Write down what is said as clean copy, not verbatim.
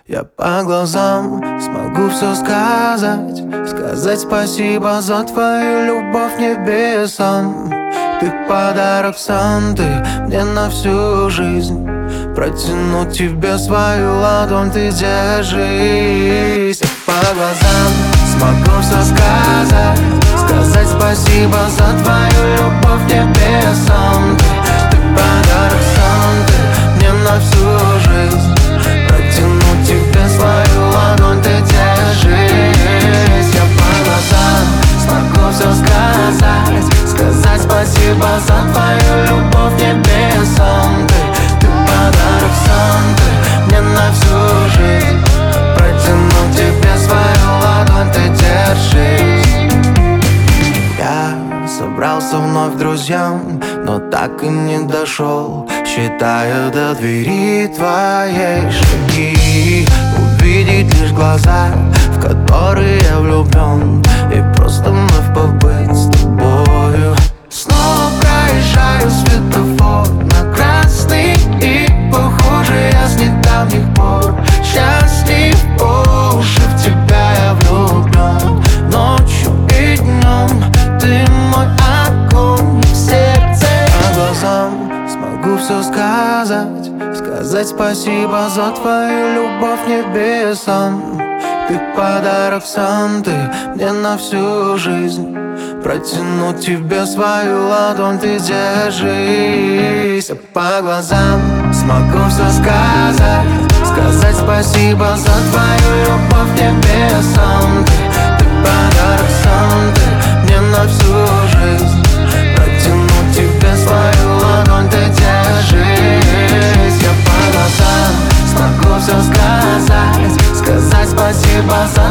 Я по глазам смогу все сказать. Сказать спасибо за твою любовь небесам. Ты подарок Санты мне на всю жизнь. Протяну тебе свою ладонь, ты держись. Я по глазам смогу все сказать. Сказать спасибо за твою любовь небесам. Ты подарок Санты мне на всю жизнь. Протяну тебе свою ладонь, ты держись. Я по глазам смогу все сказать. Сказать спасибо за твою любовь небесам. Ты подарок Санты мне на всю жизнь. Протяну тебе свою ладонь, ты держись. Я собрался вновь к друзьям, но так и не дошел. Считаю до двери твоей шаги. Увидеть лишь глаза, в которые я влюблен. И просто вновь побыть с тобою. Снова проезжаю светофор на красный. И похоже я с недавних пор счастлив по уши, в тебя я влюблен. Ночью и днем ты мой огонь в сердце. По глазам смогу все сказать. Сказать спасибо за твою любовь небесам. Ты подарок Санты мне на всю жизнь. Протяну тебе свою ладонь, ты держись. Я по глазам смогу все сказать. Сказать спасибо за твою любовь небесам. Ты подарок Санты мне на всю жизнь. Протяну тебе свою ладонь, ты держись. Я по глазам смогу все сказать. Сказать спасибо за